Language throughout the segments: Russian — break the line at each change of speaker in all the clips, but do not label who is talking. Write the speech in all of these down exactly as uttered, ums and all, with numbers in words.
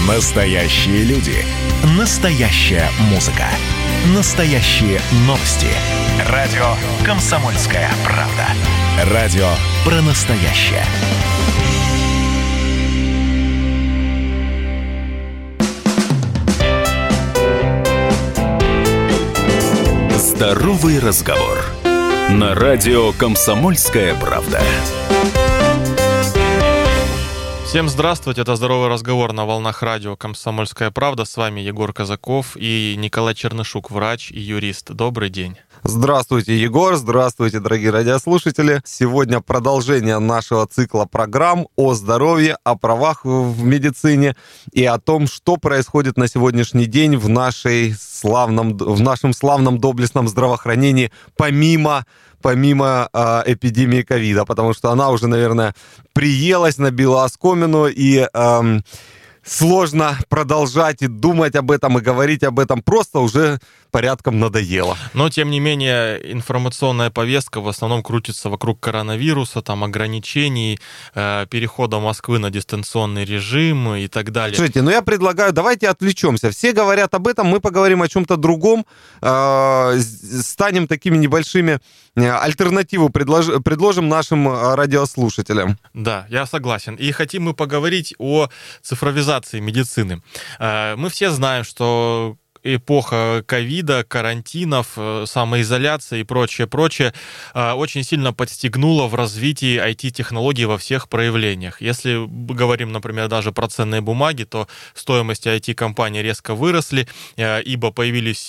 Настоящие люди. Настоящая музыка. Настоящие новости. Радио «Комсомольская правда». Радио про настоящее. Здоровый разговор. На радио «Комсомольская правда».
Всем здравствуйте, это «Здоровый разговор» на волнах радио «Комсомольская правда». С вами Егор Казаков и Николай Чернышук, врач и юрист. Добрый день.
Здравствуйте, Егор, здравствуйте, дорогие радиослушатели. Сегодня продолжение нашего цикла программ о здоровье, о правах в медицине и о том, что происходит на сегодняшний день в, нашей славном, в нашем славном доблестном здравоохранении, помимо, помимо э, эпидемии ковида, потому что она уже, наверное, приелась, набила оскомину, и э, сложно продолжать и думать об этом, и говорить об этом, просто уже порядком надоело.
Но, тем не менее, информационная повестка в основном крутится вокруг коронавируса, там, ограничений, э, перехода Москвы на дистанционный режим и так далее.
Слушайте, ну я предлагаю, давайте отвлечемся. Все говорят об этом, мы поговорим о чем-то другом, э, станем такими небольшими, э, альтернативу предлож, предложим нашим радиослушателям.
Да, я согласен. И хотим мы поговорить о цифровизации медицины. Э, мы все знаем, что эпоха ковида, карантинов, самоизоляции и прочее, прочее очень сильно подстегнула в развитии ай ти-технологий во всех проявлениях. Если говорим, например, даже про ценные бумаги, то стоимости ай ти-компаний резко выросли, ибо появились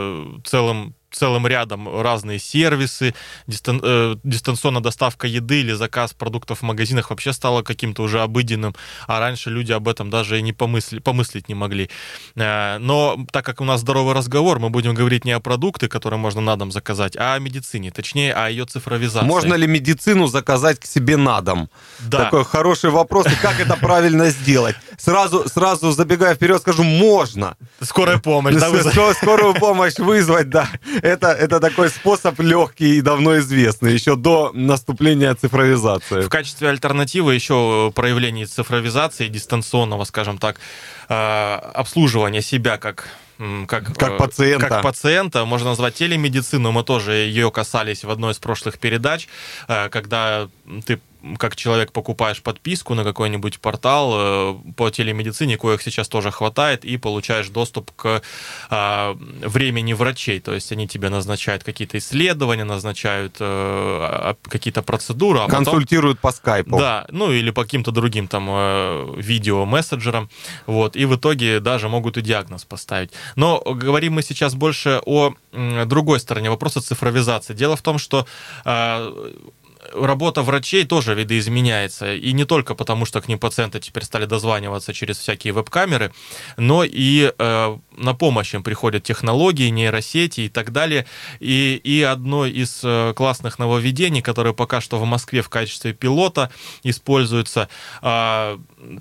целым целым рядом разные сервисы, дистан, э, дистанционная доставка еды или заказ продуктов в магазинах вообще стало каким-то уже обыденным, а раньше люди об этом даже и не помысли, помыслить не могли. Э, но так как у нас здоровый разговор, мы будем говорить не о продукты, которые можно на дом заказать, а о медицине, точнее, о ее цифровизации.
Можно ли медицину заказать к себе на дом?
Да.
Такой хороший вопрос, и как это правильно сделать? Сразу, сразу забегая вперед, скажу, можно.
Скорая помощь, да?
Скорую помощь вызвать, да. Это, это такой способ легкий и давно известный, еще до наступления цифровизации.
В качестве альтернативы еще проявлений цифровизации, дистанционного, скажем так, обслуживания себя как... Как,
как пациента.
Как пациента, можно назвать телемедицину. Мы тоже ее касались в одной из прошлых передач, когда ты как человек покупаешь подписку на какой-нибудь портал по телемедицине, коих сейчас тоже хватает, и получаешь доступ к а, времени врачей. То есть они тебе назначают какие-то исследования, назначают а, какие-то процедуры. А
консультируют
потом,
по скайпу.
Да, ну или по каким-то другим там видео-мессенджерам. Вот, и в итоге даже могут и диагноз поставить. Но говорим мы сейчас больше о другой стороне вопроса цифровизации. Дело в том, что а, работа врачей тоже видоизменяется. И не только потому, что к ним пациенты теперь стали дозваниваться через всякие веб-камеры, но и э, на помощь им приходят технологии, нейросети и так далее. И, и одно из э, классных нововведений, которое пока что в Москве в качестве пилота используется, э,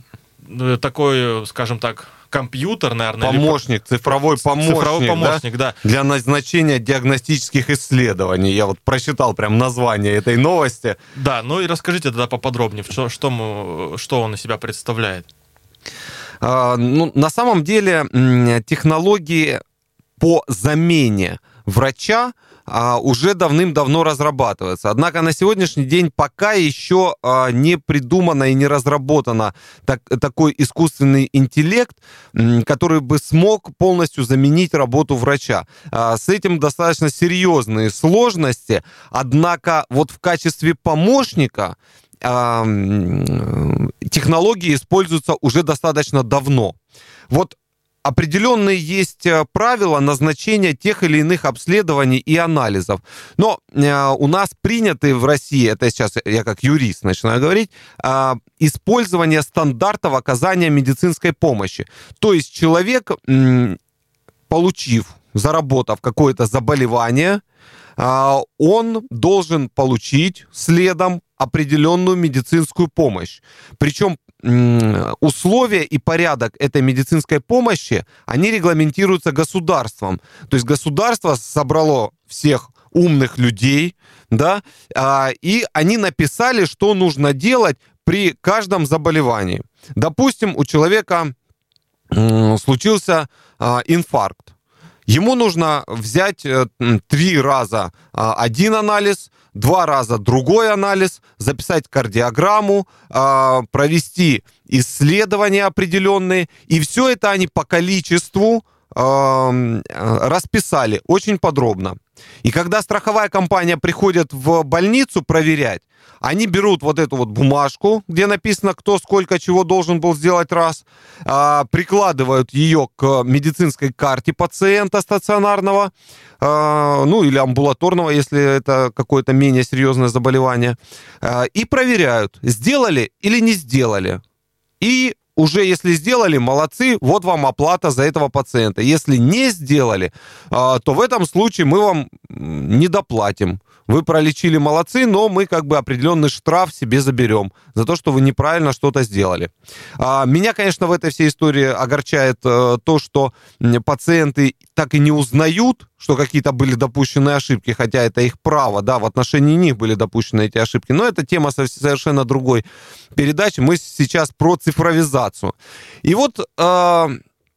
такой, скажем так, компьютер, наверное.
Помощник,
или...
цифровой помощник.
Цифровой помощник, да?
да. Для назначения диагностических исследований. Я вот прочитал прям название этой новости.
Да, ну и расскажите тогда поподробнее, что, что, мы, что он из себя представляет.
А, ну, на самом деле технологии по замене врача а, уже давным-давно разрабатываются. Однако на сегодняшний день пока еще а, не придумано и не разработано так, такой искусственный интеллект, который бы смог полностью заменить работу врача. А, с этим достаточно серьезные сложности, однако вот в качестве помощника а, технологии используются уже достаточно давно. Вот определенные есть правила назначения тех или иных обследований и анализов. Но э, у нас приняты в России, это сейчас я как юрист начинаю говорить, э, использование стандартов оказания медицинской помощи. То есть человек, э, получив, заработав какое-то заболевание, э, он должен получить следом определенную медицинскую помощь. Причем условия и порядок этой медицинской помощи, они регламентируются государством. То есть государство собрало всех умных людей, да, и они написали, что нужно делать при каждом заболевании. Допустим, у человека случился инфаркт. Ему нужно взять три раза один анализ, два раза другой анализ, записать кардиограмму, провести исследования определенные, и все это они по количеству расписали очень подробно. И когда страховая компания приходит в больницу проверять, они берут вот эту вот бумажку, где написано, кто сколько чего должен был сделать раз, прикладывают ее к медицинской карте пациента стационарного, ну или амбулаторного, если это какое-то менее серьезное заболевание, и проверяют, сделали или не сделали. И уже если сделали, молодцы, вот вам оплата за этого пациента. Если не сделали, то в этом случае мы вам не доплатим. Вы пролечили, молодцы, но мы как бы определенный штраф себе заберем за то, что вы неправильно что-то сделали. Меня, конечно, в этой всей истории огорчает то, что пациенты так и не узнают, что какие-то были допущены ошибки, хотя это их право, да, в отношении них были допущены эти ошибки. Но это тема совершенно другой передачи. Мы сейчас про цифровизацию. И вот э,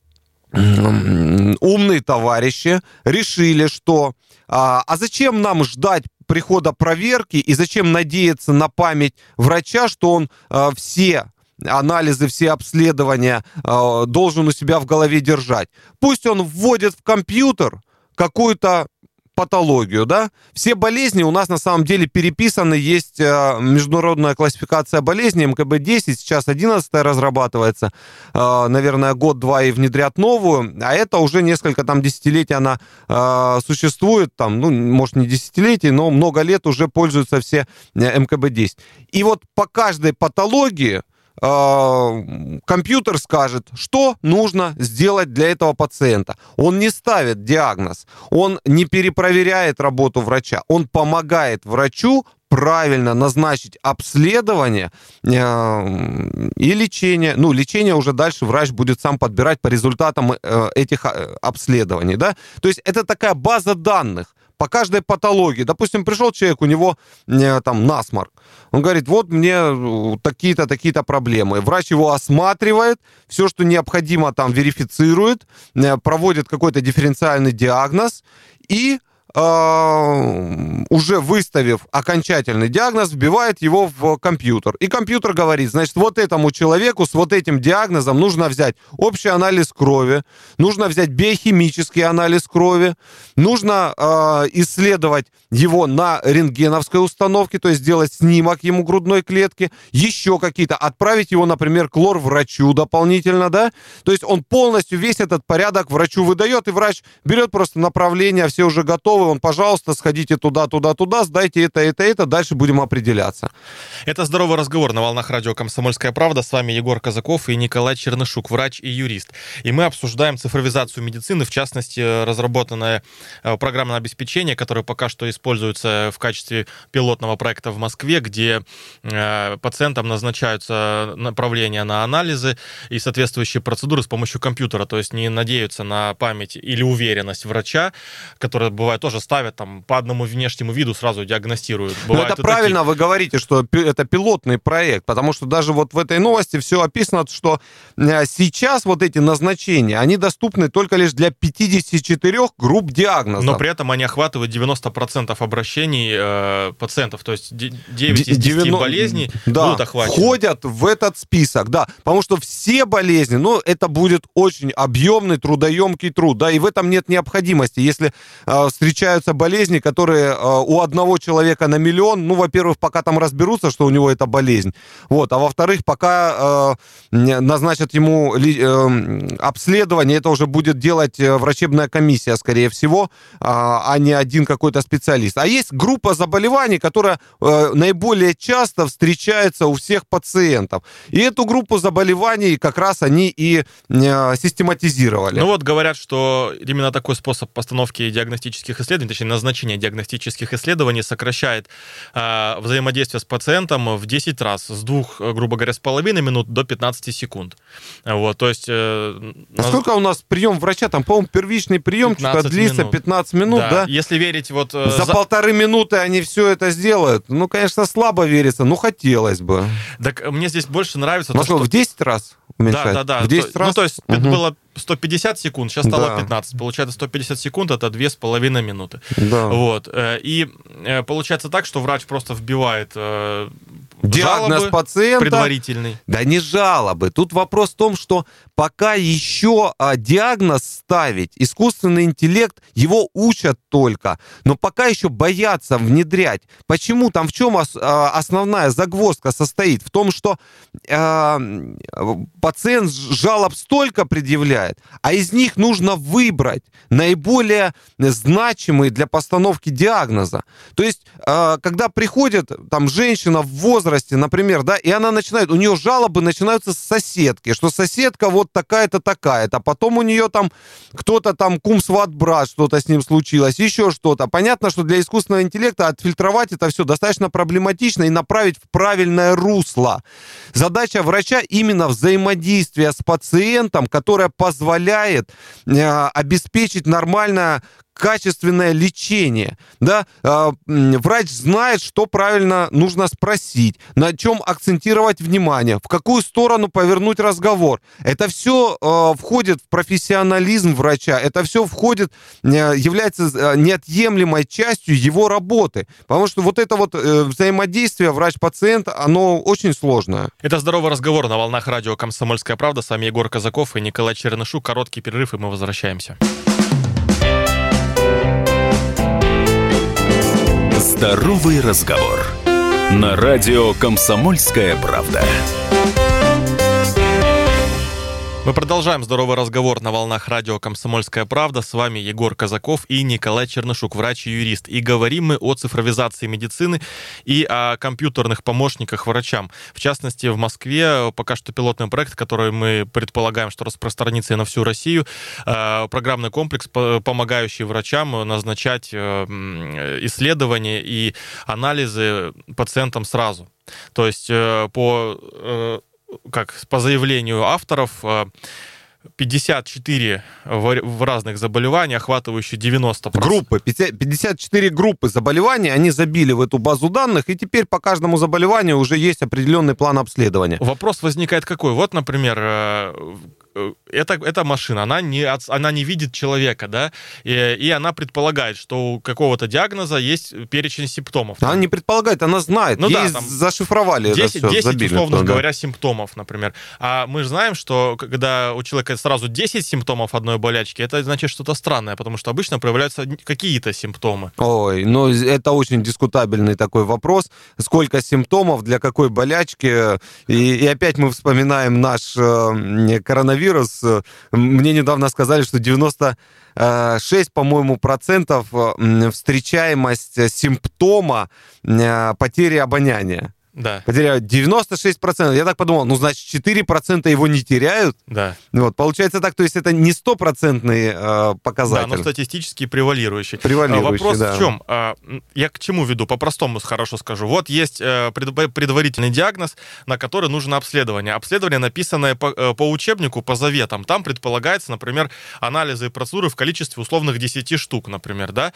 умные товарищи решили, что а, а зачем нам ждать прихода проверки и зачем надеяться на память врача, что он э, все анализы, все обследования э, должен у себя в голове держать. Пусть он вводит в компьютер какую-то патологию, да. Все болезни у нас на самом деле переписаны, есть э, международная классификация болезней, эм ка бэ десять, сейчас одиннадцатая разрабатывается, э, наверное, год-два и внедрят новую, а это уже несколько там десятилетий она э, существует, там, ну, может, не десятилетий, но много лет уже пользуются все эм ка бэ десять. И вот по каждой патологии компьютер скажет, что нужно сделать для этого пациента. Он не ставит диагноз, он не перепроверяет работу врача, он помогает врачу правильно назначить обследование э, и лечение. Ну, лечение уже дальше врач будет сам подбирать по результатам э, этих обследований, да? То есть это такая база данных по каждой патологии. Допустим, пришел человек, у него э, там насморк. Он говорит, вот мне такие-то, такие-то проблемы. Врач его осматривает, все, что необходимо, там верифицирует, э, проводит какой-то дифференциальный диагноз и уже выставив окончательный диагноз, вбивает его в компьютер. И компьютер говорит, значит, вот этому человеку с вот этим диагнозом нужно взять общий анализ крови, нужно взять биохимический анализ крови, нужно э, исследовать его на рентгеновской установке, то есть сделать снимок ему грудной клетки, еще какие-то, отправить его, например, к лор-врачу дополнительно, да, то есть он полностью весь этот порядок врачу выдает, и врач берет просто направление, все уже готовы, он, пожалуйста, сходите туда, туда, туда, сдайте это, это, это, дальше будем определяться.
Это «Здоровый разговор» на волнах радио «Комсомольская правда». С вами Егор Казаков и Николай Чернышук, врач и юрист. И мы обсуждаем цифровизацию медицины, в частности, разработанное программное обеспечение, которое пока что используется в качестве пилотного проекта в Москве, где пациентам назначаются направления на анализы и соответствующие процедуры с помощью компьютера, то есть не надеются на память или уверенность врача, которая бывает тоже ставят там по одному внешнему виду, сразу диагностируют.
Ну, это правильно, такие. Вы говорите, что это пилотный проект, потому что даже вот в этой новости все описано, что сейчас вот эти назначения, они доступны только лишь для пятидесяти четырёх групп диагнозов.
Но при этом они охватывают девяносто процентов обращений э, пациентов, то есть девять из десяти болезней
да,
будут охвачены.
Входят в этот список, да, потому что все болезни, ну, это будет очень объемный, трудоемкий труд, да, и в этом нет необходимости. Если э, встречаются болезни, которые э, у одного человека на миллион, ну, во-первых, пока там разберутся, что у него это болезнь, вот, а во-вторых, пока э, назначат ему ли, э, обследование, это уже будет делать врачебная комиссия, скорее всего, э, а не один какой-то специалист. А есть группа заболеваний, которая э, наиболее часто встречается у всех пациентов. И эту группу заболеваний как раз они и э, систематизировали.
Ну вот говорят, что именно такой способ постановки диагностических исследований, точнее, назначение диагностических исследований сокращает э, взаимодействие с пациентом в десять раз, с двух, грубо говоря, с половиной минут до пятнадцати секунд. Вот, то есть... Э,
а наз... сколько у нас прием врача? Там, по-моему, первичный прием длится минут. пятнадцать минут, да?
да? Если верить вот... Э,
за, за полторы минуты они все это сделают. Ну, конечно, слабо верится, но хотелось бы.
Так мне здесь больше нравится...
Ну, то, что... в десять раз? уменьшает?
Да, да, да.
В десять
то,
раз?
Ну, то есть
угу.
это было сто пятьдесят секунд, сейчас стало
Да.
пятнадцать. Получается, сто пятьдесят секунд — это две с половиной минуты.
Да.
Вот. И получается так, что врач просто вбивает
диагноз
жалобы
пациента.
Предварительный.
Да не жалобы. Тут вопрос в том, что пока еще а, диагноз ставить, искусственный интеллект, его учат только, но пока еще боятся внедрять. Почему? Там в чем ос, а, основная загвоздка состоит? В том, что а, пациент жалоб столько предъявляет, а из них нужно выбрать наиболее значимые для постановки диагноза. То есть, а, когда приходит там женщина в возрасте, например, да, и она начинает, у нее жалобы начинаются с соседки, что соседка вот такая-то, такая-то, а потом у нее там кто-то там кум, сват, брат, что-то с ним случилось, еще что-то. Понятно, что для искусственного интеллекта отфильтровать это все достаточно проблематично и направить в правильное русло. Задача врача именно взаимодействие с пациентом, которое позволяет э, обеспечить нормальное качественное лечение, да, э, врач знает, что правильно нужно спросить, на чем акцентировать внимание, в какую сторону повернуть разговор. Это все э, входит в профессионализм врача, это все входит, э, является э, неотъемлемой частью его работы, потому что вот это вот э, взаимодействие врач-пациент, оно очень сложное.
Это «Здоровый разговор» на волнах радио «Комсомольская правда». С вами Егор Казаков и Николай Чернышук. Короткий перерыв, и мы возвращаемся.
Здоровый разговор на радио «Комсомольская правда».
Мы продолжаем «Здоровый разговор» на волнах радио «Комсомольская правда». С вами Егор Казаков и Николай Чернышук, врач и юрист. И говорим мы о цифровизации медицины и о компьютерных помощниках врачам. В частности, в Москве пока что пилотный проект, который мы предполагаем, что распространится и на всю Россию, программный комплекс, помогающий врачам назначать исследования и анализы пациентам сразу. То есть по... как по заявлению авторов, пятьдесят четыре в разных заболеваний, охватывающие девяносто процентов.
Группы, пятьдесят четыре группы заболеваний, они забили в эту базу данных, и теперь по каждому заболеванию уже есть определенный план обследования.
Вопрос возникает какой? Вот, например, это, эта машина, она не, она не видит человека, да, и, и она предполагает, что у какого-то диагноза есть перечень симптомов.
Она не предполагает, она знает, ну, ей да, там зашифровали
десять,
это все,
десять,
забили,
условно
да.
говоря, симптомов, например. А мы же знаем, что когда у человека сразу десять симптомов одной болячки, это значит что-то странное, потому что обычно проявляются какие-то симптомы.
Ой, ну это очень дискутабельный такой вопрос. Сколько симптомов для какой болячки? И, и опять мы вспоминаем наш э, коронавирус. Мне недавно сказали, что девяносто шесть, по-моему, процентов встречаемость симптома потери обоняния.
Да.
Потеряют девяносто шесть процентов. Я так подумал, ну, значит, четыре процента его не теряют.
Да.
Вот, получается так, то есть это не стопроцентный э, показатель.
Да, но статистически превалирующий.
Превалирующий,
Вопрос
да.
в чем? Я к чему веду? По-простому хорошо скажу. Вот есть предварительный диагноз, на который нужно обследование. Обследование, написанное по, по учебнику, по заветам. Там предполагается, например, анализы и процедуры в количестве условных десяти штук, например, да?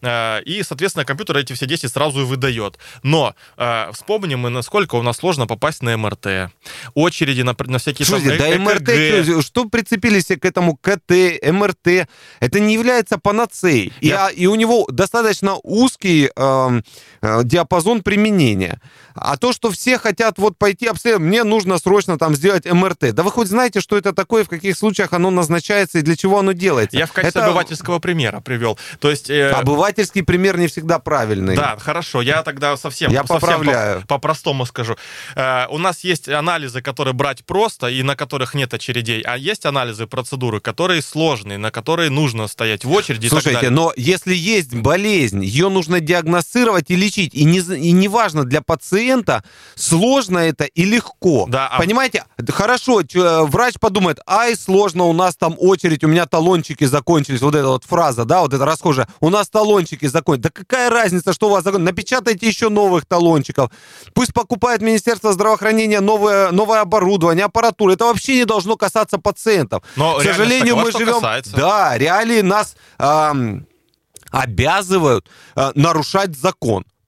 И, соответственно, компьютер эти все десять сразу и выдает. Но вспомним мы, насколько у нас сложно попасть на эм эр тэ. Очереди на, на всякие...
Слушайте,
там,
да эм эр тэ, что, что прицепились к этому ка тэ, эм эр тэ? Это не является панацеей. Я... И, и у него достаточно узкий э, э, диапазон применения. А то, что все хотят вот пойти обследовать, мне нужно срочно там сделать эм эр тэ. Да вы хоть знаете, что это такое, в каких случаях оно назначается и для чего оно делается?
Я в качестве
это...
обывательского примера привел. То есть, э...
Обывательский пример не всегда правильный.
Да, хорошо. Я тогда совсем...
Я
совсем
поправляю.
По, по простому скажу. Э, у нас есть анализы, которые брать просто и на которых нет очередей, а есть анализы, процедуры, которые сложные, на которые нужно стоять в очереди.
Слушайте, но если есть болезнь, ее нужно диагностировать и лечить, и не, и не важно для пациента, сложно это и легко.
Да, а...
Понимаете? Хорошо, врач подумает, ай, сложно, у нас там очередь, у меня талончики закончились, вот эта вот фраза, да, вот эта расхожая, у нас талончики закончились. Да какая разница, что у вас закончилось? Напечатайте еще новых талончиков. Пусть покупает Министерство здравоохранения новое, новое оборудование, аппаратуру. Это вообще не должно касаться пациентов.
Но
к сожалению,
такова,
мы живем...
касается.
Да, реалии нас эм, обязывают э, нарушать закон.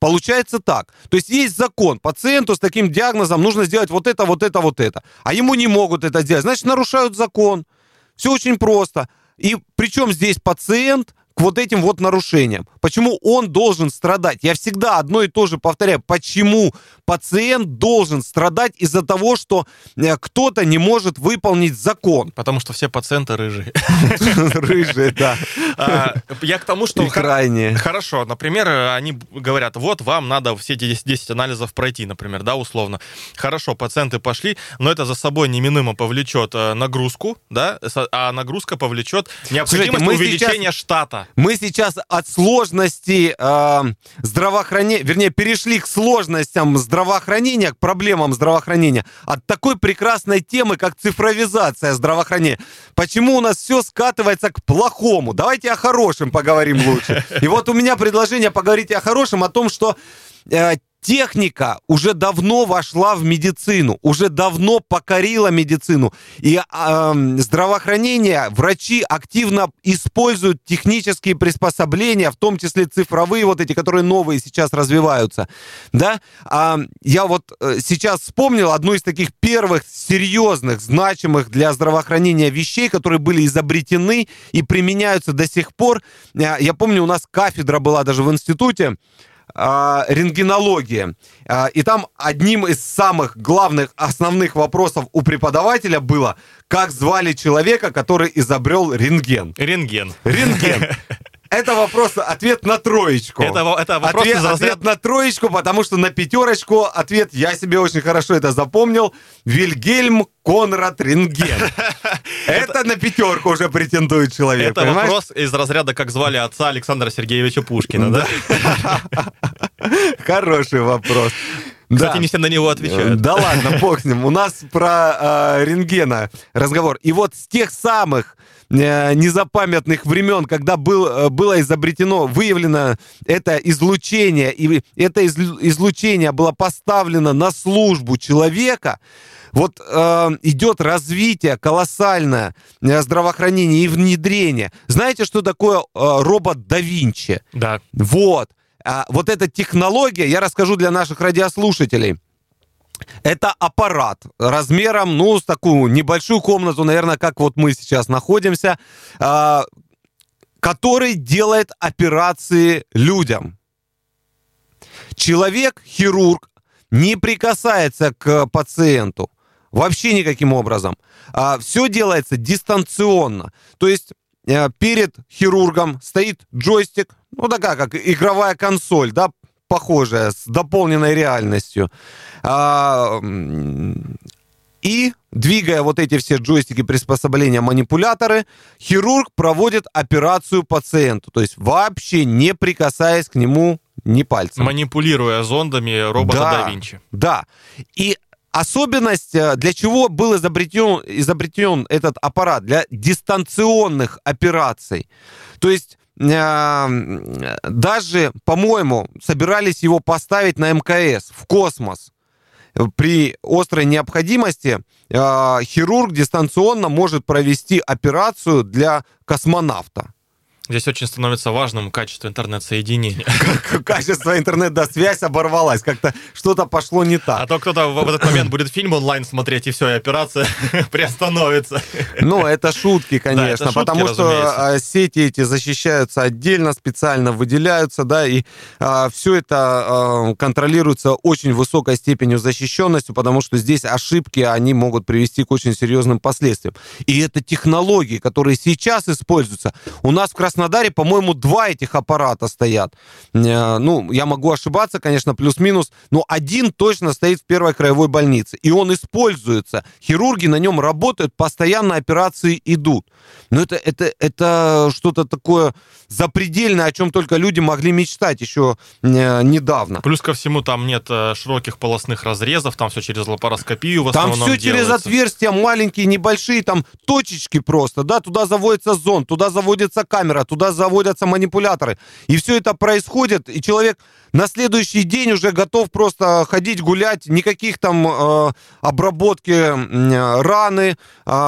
Получается так. То есть есть закон. Пациенту с таким диагнозом нужно сделать вот это, вот это, вот это. А ему не могут это сделать. Значит, нарушают закон. Все очень просто. И причем здесь пациент к вот этим вот нарушениям. Почему он должен страдать? Я всегда одно и то же повторяю. Почему пациент должен страдать из-за того, что кто-то не может выполнить закон?
Потому что все пациенты рыжие.
Рыжие, да.
Я к тому, что...
крайне.
Хорошо. Например, они говорят, вот вам надо все десять анализов пройти, например, да, условно. Хорошо, пациенты пошли, но это за собой неминуемо повлечет нагрузку, да, а нагрузка повлечет необходимость увеличения штата.
Мы сейчас от сложности э, здравоохранения, вернее, перешли к сложностям здравоохранения, к проблемам здравоохранения от такой прекрасной темы, как цифровизация здравоохранения. Почему у нас все скатывается к плохому? Давайте о хорошем поговорим лучше. И вот у меня предложение поговорить о хорошем, о том, что э, техника уже давно вошла в медицину, уже давно покорила медицину. И э, здравоохранение, врачи активно используют технические приспособления, в том числе цифровые, вот эти, которые новые сейчас развиваются. Да? А, я вот сейчас вспомнил одну из таких первых серьезных, значимых для здравоохранения вещей, которые были изобретены и применяются до сих пор. Я помню, у нас кафедра была даже в институте, рентгенология. И там одним из самых главных, основных вопросов у преподавателя было, как звали человека, который изобрел рентген.
Рентген.
Рентген. Это вопрос, ответ на троечку.
Это, это вопрос
ответ,
из разряда...
ответ на троечку, потому что на пятерочку ответ, я себе очень хорошо это запомнил, Вильгельм Конрад Рентген. Это на пятерку уже претендует человек.
Это вопрос из разряда, как звали отца Александра Сергеевича Пушкина, да?
Хороший вопрос.
Кстати,
да.
не все на него отвечают.
Да ладно, бог с ним. У нас про э, рентгена разговор. И вот с тех самых э, незапамятных времен, когда был, э, было изобретено, выявлено это излучение, и это из, излучение было поставлено на службу человека, вот э, идет развитие колоссальное э, здравоохранения и внедрение. Знаете, что такое э, робот да Винчи?
Да.
Вот. Вот эта технология, я расскажу для наших радиослушателей. Это аппарат размером, ну, с такую небольшую комнату, наверное, как вот мы сейчас находимся, который делает операции людям. Человек, хирург, не прикасается к пациенту вообще никаким образом. Все делается дистанционно. То есть перед хирургом стоит джойстик, ну такая как игровая консоль, да, похожая, с дополненной реальностью. А, и, двигая вот эти все джойстики, приспособления, манипуляторы, хирург проводит операцию пациенту, то есть вообще не прикасаясь к нему ни пальцем.
Манипулируя зондами робота
да,
да Винчи.
Да. И особенность, для чего был изобретен, изобретен этот аппарат? Для дистанционных операций. То есть э, даже, по-моему, собирались его поставить на эм ка эс, в космос. При острой необходимости э, хирург дистанционно может провести операцию для космонавта.
Здесь очень становится важным качество интернет-соединения.
Качество интернета, связь оборвалась, как-то что-то пошло не так.
А то кто-то в этот момент будет фильм онлайн смотреть, и все, и операция приостановится.
Ну, это шутки, конечно, да, это шутки, потому что сети эти защищаются отдельно, специально выделяются, да, и а, все это а, контролируется очень высокой степенью защищенности, потому что здесь ошибки, они могут привести к очень серьезным последствиям. И это технологии, которые сейчас используются. У нас в Краснодаре В Краснодаре, по-моему, два этих аппарата стоят. Ну, я могу ошибаться, конечно, плюс-минус, но один точно стоит в первой краевой больнице. И он используется. Хирурги на нем работают, постоянно операции идут. Но это, это, это что-то такое запредельное, о чем только люди могли мечтать еще недавно.
Плюс ко всему, там нет широких полостных разрезов, там все через лапароскопию в основном
Там все
делается.
через отверстия маленькие, небольшие, там точечки просто, да, туда заводится зонд, туда заводится камера, туда заводятся манипуляторы. И все это происходит, и человек на следующий день уже готов просто ходить, гулять, никаких там э, обработки э, раны,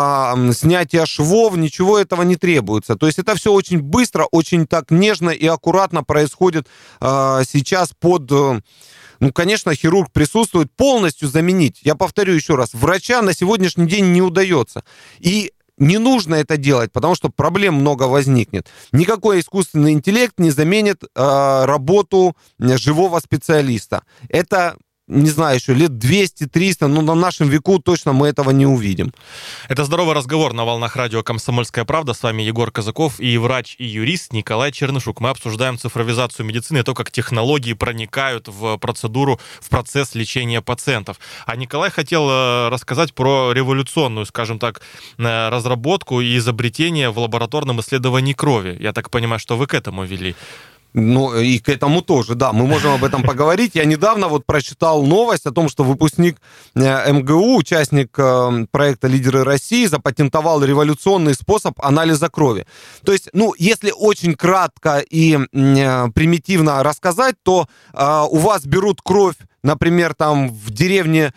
э, снятия швов, ничего этого не требуется. То есть это все очень быстро, очень так нежно и аккуратно происходит э, сейчас под... Э, Ну, конечно, хирург присутствует, полностью заменить. Я повторю еще раз, врача на сегодняшний день не удается. И не нужно это делать, потому что проблем много возникнет. Никакой искусственный интеллект не заменит э, работу живого специалиста. Это... не знаю, еще лет двести-триста, но на нашем веку точно мы этого не увидим.
Это «Здоровый разговор» на волнах радио «Комсомольская правда». С вами Егор Казаков и врач и юрист Николай Чернышук. Мы обсуждаем цифровизацию медицины и то, как технологии проникают в процедуру, в процесс лечения пациентов. А Николай хотел рассказать про революционную, скажем так, разработку и изобретение в лабораторном исследовании крови. Я так понимаю, что вы к этому вели.
Ну, и к этому тоже, да, мы можем об этом поговорить. Я недавно вот прочитал новость о том, что выпускник эм гэ у, участник проекта «Лидеры России», запатентовал революционный способ анализа крови. То есть, ну, если очень кратко и примитивно рассказать, то у вас берут кровь, например, там в деревне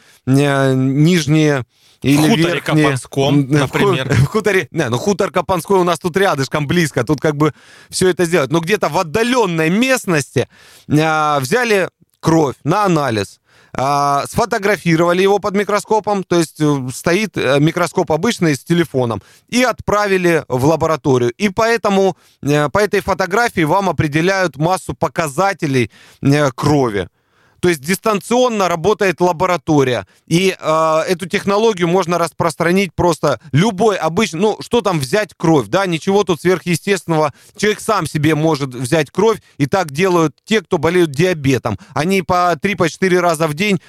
Нижние... Или
в хуторе
верхние,
Капанском, например.
В хуторе, не, ну хутор Капанской у нас тут рядышком, близко, тут как бы все это сделать. Но где-то в отдаленной местности а, взяли кровь на анализ, а, сфотографировали его под микроскопом, то есть стоит микроскоп обычный с телефоном, и отправили в лабораторию. И поэтому по этой фотографии вам определяют массу показателей крови. То есть дистанционно работает лаборатория. И э, эту технологию можно распространить просто любой обычный... Ну, что там взять кровь, да? Ничего тут сверхъестественного. Человек сам себе может взять кровь. И так делают те, кто болеют диабетом. Они по три-четыре раза в день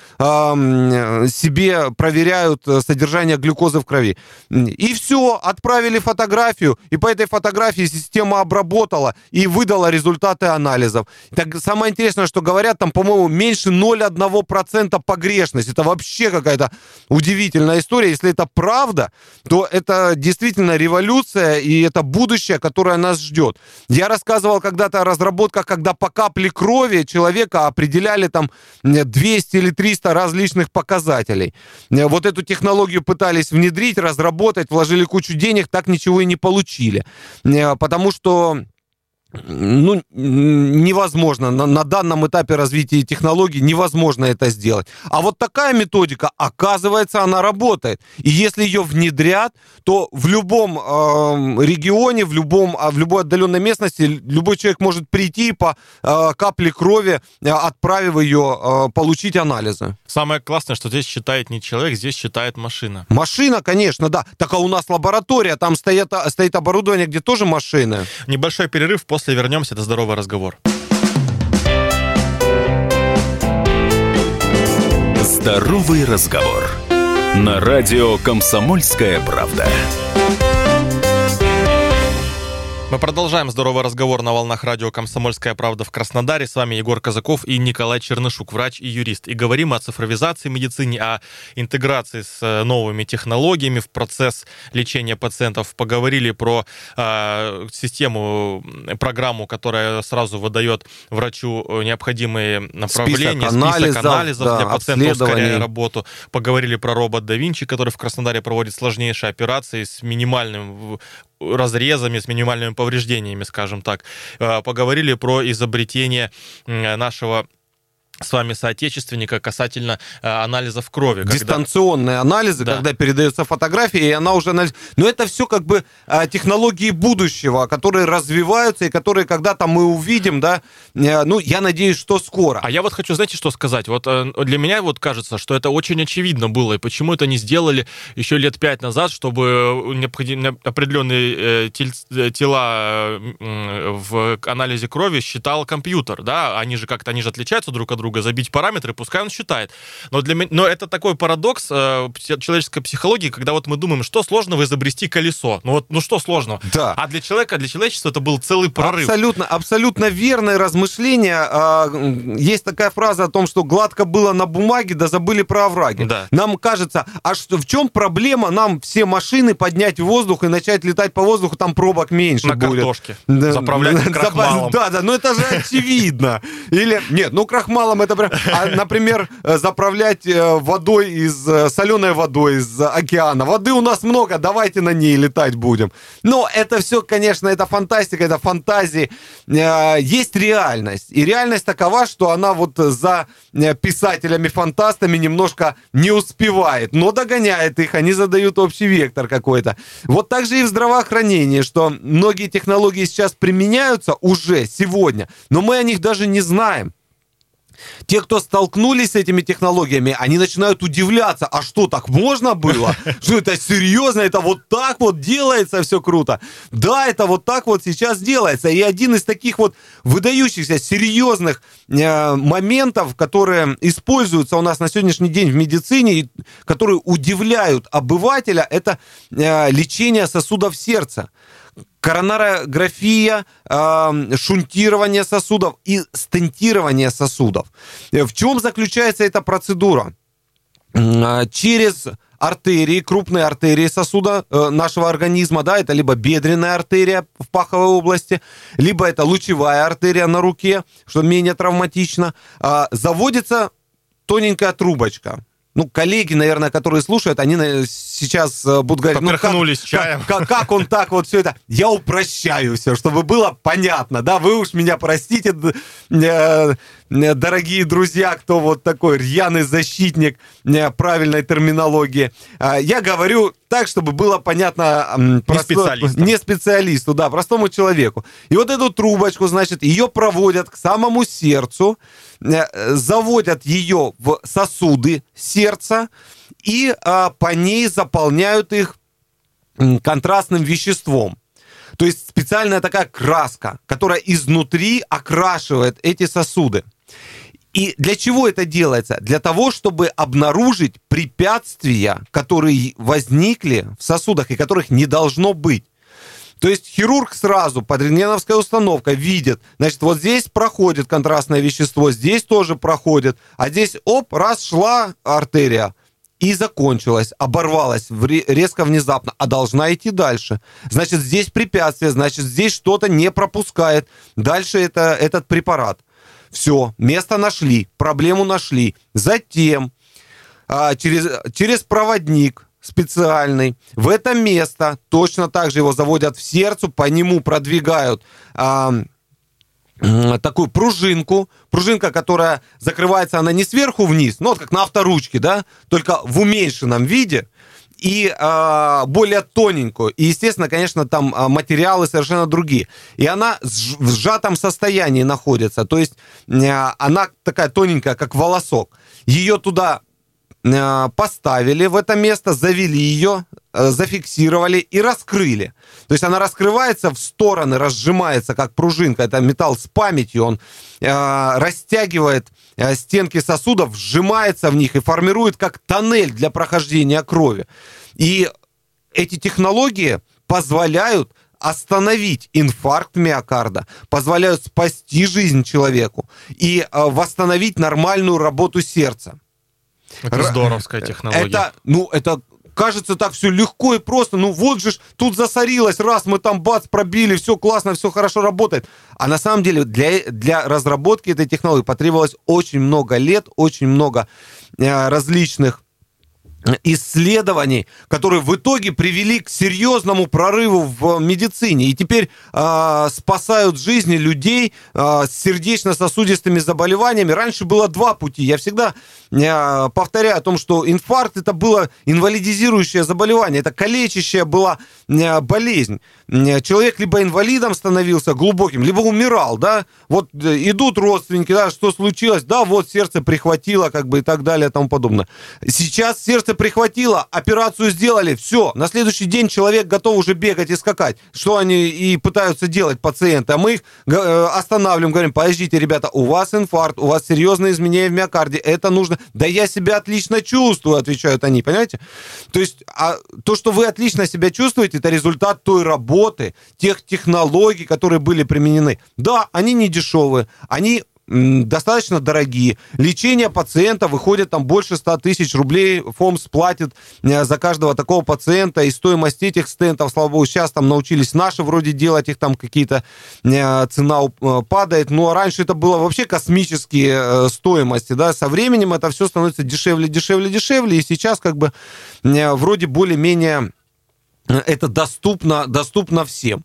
э, себе проверяют содержание глюкозы в крови. И все, отправили фотографию. И по этой фотографии система обработала и выдала результаты анализов. Так, самое интересное, что говорят, там, по-моему, меньше ноль целых одна десятая процента погрешность. Это вообще какая-то удивительная история. Если это правда, то это действительно революция, и это будущее, которое нас ждет. Я рассказывал когда-то о разработках, когда по капле крови человека определяли там двести или триста различных показателей. Вот эту технологию пытались внедрить, разработать, вложили кучу денег, так ничего и не получили. Потому что ну, невозможно. На, на данном этапе развития технологий невозможно это сделать. А вот такая методика, оказывается, она работает. И если ее внедрят, то в любом э, регионе, в, любом, в любой отдаленной местности любой человек может прийти по э, капле крови, э, отправив ее, э, получить анализы.
Самое классное, что здесь считает не человек, здесь считает машина.
Машина, конечно, да. Так а у нас лаборатория, там стоят, стоит оборудование, где тоже машины.
Небольшой перерыв, после После вернемся, это «Здоровый разговор».
Здоровый разговор. На радио «Комсомольская правда».
Мы продолжаем «Здоровый разговор» на волнах радио «Комсомольская правда» в Краснодаре. С вами Егор Казаков и Николай Чернышук, врач и юрист. И говорим о цифровизации медицины, о интеграции с новыми технологиями в процесс лечения пациентов. Поговорили про э, систему, программу, которая сразу выдает врачу необходимые направления, список анализов, список анализов да, для пациента, ускоряя работу. Поговорили про робот да Винчи, который в Краснодаре проводит сложнейшие операции с минимальным разрезами, с минимальными повреждениями, скажем так. Поговорили про изобретение нашего с вами соотечественника касательно э, анализов крови.
Дистанционные когда... анализы, да. Когда передается фотография, и она уже анализ... Но это все как бы э, технологии будущего, которые развиваются, и которые когда-то мы увидим, да, э, ну, я надеюсь, что скоро.
А я вот хочу, знаете, что сказать? Вот э, для меня вот кажется, что это очень очевидно было, и почему это не сделали еще лет пять назад, чтобы необходимые определенные э, тель... тела э, в анализе крови считал компьютер, да, они же как-то, они же отличаются друг от друга друга, забить параметры, пускай он считает. Но, для меня, но это такой парадокс э, человеческой психологии, когда вот мы думаем, что сложного изобрести колесо. Ну вот, ну что сложного?
Да.
А для человека, для человечества это был целый прорыв.
Абсолютно, абсолютно верное размышление. Есть такая фраза о том, что гладко было на бумаге, да забыли про овраги.
Да.
Нам кажется, а что, в чем проблема нам все машины поднять в воздух и начать летать по воздуху, там пробок меньше
на
будет.
картошке. Да. Заправлять крахмалом.
Да, да, ну это же очевидно. Или, нет, ну крахмалом это прям... А, например, заправлять водой из... соленой водой из океана. Воды у нас много, давайте на ней летать будем. Но это все, конечно, это фантастика, это фантазии. Есть реальность. И реальность такова, что она вот за писателями-фантастами немножко не успевает, но догоняет их, они задают общий вектор какой-то. Вот так же и в здравоохранении, что многие технологии сейчас применяются уже сегодня, но мы о них даже не знаем. Те, кто столкнулись с этими технологиями, они начинают удивляться, а что, так можно было? Что это серьезно? Это вот так вот делается, все круто. Да, это вот так вот сейчас делается. И один из таких вот выдающихся, серьезных э, моментов, которые используются у нас на сегодняшний день в медицине, и которые удивляют обывателя, это э, лечение сосудов сердца. Коронарография, э, шунтирование сосудов и стентирование сосудов. В чем заключается эта процедура? Э, через артерии, крупные артерии сосуда э, нашего организма, да, это либо бедренная артерия в паховой области, либо это лучевая артерия на руке, что менее травматично, э, заводится тоненькая трубочка. Ну, коллеги, наверное, которые слушают, они сейчас будут говорить, ну, как,
чаем.
Как, как он так вот все это... Я упрощаю все, чтобы было понятно, да, вы уж меня простите, дорогие друзья, кто вот такой рьяный защитник правильной терминологии. Я говорю так, чтобы было понятно...
Просто, не специалисту.
Не специалисту, да, простому человеку. И вот эту трубочку, значит, ее проводят к самому сердцу, заводят ее в сосуды сердца и а, по ней заполняют их контрастным веществом. То есть специальная такая краска, которая изнутри окрашивает эти сосуды. И для чего это делается? Для того, чтобы обнаружить препятствия, которые возникли в сосудах и которых не должно быть. То есть хирург сразу под рентгеновской установкой видит, значит, вот здесь проходит контрастное вещество, здесь тоже проходит, а здесь, оп, раз шла артерия и закончилась, оборвалась резко, внезапно, а должна идти дальше. Значит, здесь препятствие, значит, здесь что-то не пропускает дальше это, этот препарат. Все, место нашли, проблему нашли. Затем а, через, через проводник специальный. В это место точно так же его заводят в сердце, по нему продвигают а, а, такую пружинку. Пружинка, которая закрывается, она не сверху вниз, но вот как на авторучке, да, только в уменьшенном виде и а, более тоненькую. И, естественно, конечно, там а, материалы совершенно другие. И она в сжатом состоянии находится. То есть а, она такая тоненькая, как волосок. Ее туда поставили в это место, завели ее, зафиксировали и раскрыли. То есть она раскрывается в стороны, разжимается, как пружинка. Это металл с памятью. Он э, растягивает э, стенки сосудов, сжимается в них и формирует как тоннель для прохождения крови. И эти технологии позволяют остановить инфаркт миокарда, позволяют спасти жизнь человеку и э, восстановить нормальную работу сердца.
Это здоровская технология.
Это, ну, это кажется так все легко и просто. Ну, вот же ж, тут засорилось, раз мы там бац, пробили, все классно, все хорошо работает. А на самом деле для, для разработки этой технологии потребовалось очень много лет, очень много э, различных исследований, которые в итоге привели к серьезному прорыву в медицине. И теперь э, спасают жизни людей э, с сердечно-сосудистыми заболеваниями. Раньше было два пути. Я всегда э, повторяю о том, что инфаркт — это было инвалидизирующее заболевание, это калечащая была э, болезнь. Человек либо инвалидом становился глубоким, либо умирал, да. Вот идут родственники, да, что случилось? Да, вот сердце прихватило, как бы, и так далее, и тому подобное. Сейчас сердце сердце прихватило, операцию сделали, все, на следующий день человек готов уже бегать и скакать, что они и пытаются делать пациенты, а мы их останавливаем, говорим, подождите, ребята, у вас инфаркт, у вас серьезные изменения в миокарде, это нужно, да я себя отлично чувствую, отвечают они, понимаете? То есть а то, что вы отлично себя чувствуете, это результат той работы, тех технологий, которые были применены. Да, они не дешевые, они достаточно дорогие. Лечение пациента выходит там больше ста тысяч рублей. ФОМС платит за каждого такого пациента. И стоимость этих стентов, слава богу, сейчас там научились наши вроде делать, их там какие-то цена падает. Но раньше это было вообще космические стоимости. Да? Со временем это все становится дешевле, дешевле, дешевле. И сейчас как бы вроде более-менее это доступно, доступно всем.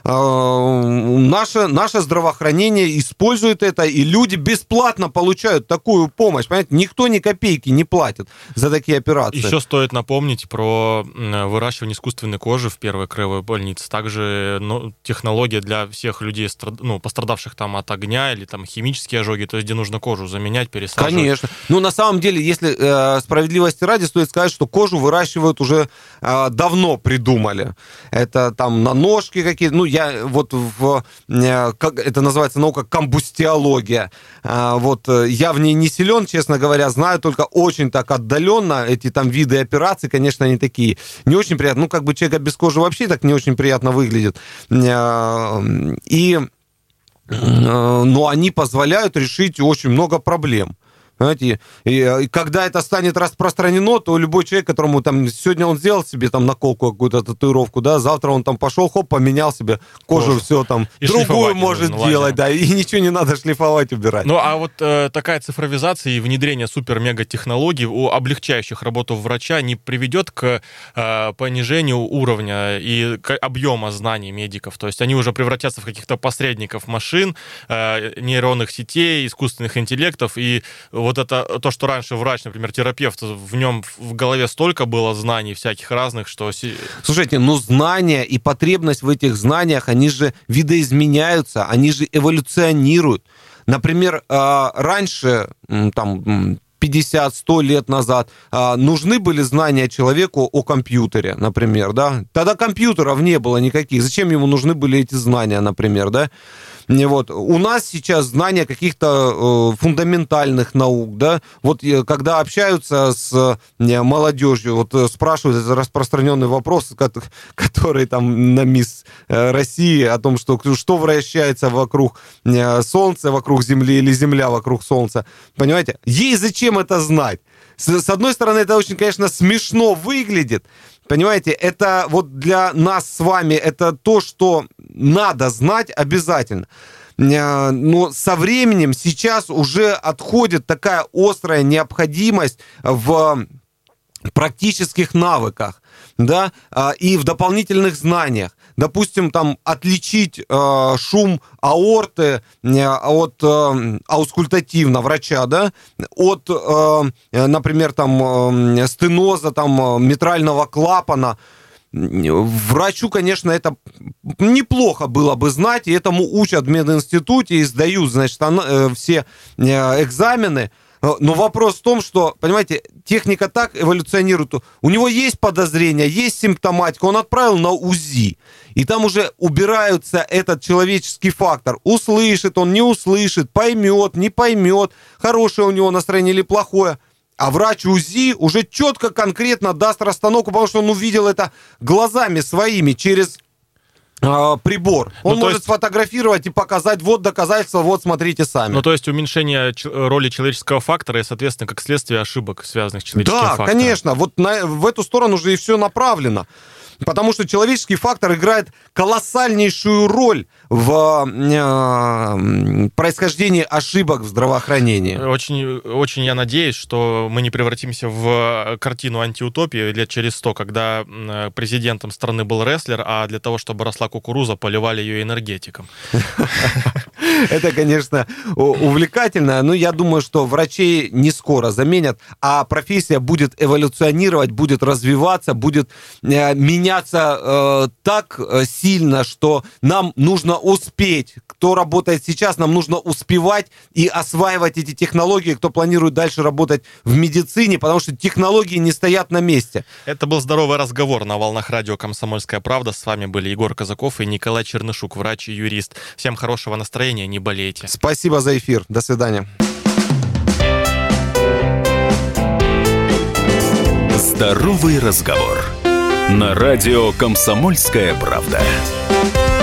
Наше, наше здравоохранение использует это, и люди бесплатно получают такую помощь. Понимаете? Никто ни копейки не платит за такие операции.
Еще стоит напомнить про выращивание искусственной кожи в первой краевой больнице. Также ну, технология для всех людей, ну, пострадавших там от огня или там химические ожоги, то есть где нужно кожу заменять, пересаживать.
Конечно. Ну, на самом деле, если э, справедливости ради, стоит сказать, что кожу выращивают уже э, давно придумали. Это там на ножки какие-то, ну, я вот в, как это называется, наука комбустиология, вот я в ней не силен, честно говоря, знаю только очень так отдаленно эти там виды операций, конечно, они такие не очень приятные, ну, как бы человек без кожи вообще так не очень приятно выглядит, и, но они позволяют решить очень много проблем. Знаете, и, и когда это станет распространено, то любой человек, которому там сегодня он сделал себе там наколку, какую-то татуировку, да, завтра он там пошел, хоп, поменял себе кожу, кожу. Все там, и другую может делать, да, и ничего не надо шлифовать, убирать.
Ну, а вот э, такая цифровизация и внедрение супер-мега-технологий, облегчающих работу врача, не приведет к э, понижению уровня и к объема знаний медиков? То есть они уже превратятся в каких-то посредников машин, э, нейронных сетей, искусственных интеллектов, и вот это то, что раньше врач, например, терапевт, в нем в голове столько было знаний всяких разных, что...
Слушайте, ну знания и потребность в этих знаниях, они же видоизменяются, они же эволюционируют. Например, раньше, там, пятьдесят-сто лет назад нужны были знания человеку о компьютере, например, да? Тогда компьютеров не было никаких. Зачем ему нужны были эти знания, например, да? Вот. У нас сейчас знания каких-то э, фундаментальных наук, да, вот э, когда общаются с э, молодежью, вот э, спрашивают, это распространенный вопрос, который там на Мисс России, о том, что, что вращается вокруг э, Солнца, вокруг Земли, или Земля вокруг Солнца, понимаете? Ей зачем это знать? С, с одной стороны, это очень, конечно, смешно выглядит, понимаете, это вот для нас с вами, это то, что надо знать обязательно. Но со временем сейчас уже отходит такая острая необходимость в практических навыках, да, и в дополнительных знаниях. Допустим, там отличить э, шум аорты э, от э, аускультативно врача, да, от, э, например, там э, стеноза, там митрального клапана. Врачу, конечно, это неплохо было бы знать, и этому учат в мединституте и сдают, значит, все экзамены. Но вопрос в том, что, понимаете, техника так эволюционирует. У него есть подозрения, есть симптоматика, он отправил на УЗИ. И там уже убирается этот человеческий фактор. Услышит он, не услышит, поймет, не поймет, хорошее у него настроение или плохое. А врач УЗИ уже четко, конкретно даст расстановку, потому что он увидел это глазами своими через э, прибор. Он ну, может есть... сфотографировать и показать, вот доказательства, вот смотрите сами.
Ну, то есть уменьшение ч- роли человеческого фактора и, соответственно, как следствие ошибок, связанных с человеческим
да,
фактором.
Да, конечно. Вот на, в эту сторону же и все направлено. Потому что человеческий фактор играет колоссальнейшую роль в э, происхождении ошибок в здравоохранении.
Очень, очень я надеюсь, что мы не превратимся в картину антиутопии лет через сто, когда президентом страны был рестлер, а для того, чтобы росла кукуруза, поливали ее энергетиком.
Это, конечно, увлекательно, но я думаю, что врачей не скоро заменят, а профессия будет эволюционировать, будет развиваться, будет меняться э, так сильно, что нам нужно успеть. Кто работает сейчас, нам нужно успевать и осваивать эти технологии, кто планирует дальше работать в медицине, потому что технологии не стоят на месте.
Это был здоровый разговор на волнах радио «Комсомольская правда». С вами были Егор Казаков и Николай Чернышук, врач и юрист. Всем хорошего настроения, не болейте.
Спасибо за эфир. До свидания.
Здоровый разговор. На радио «Комсомольская правда».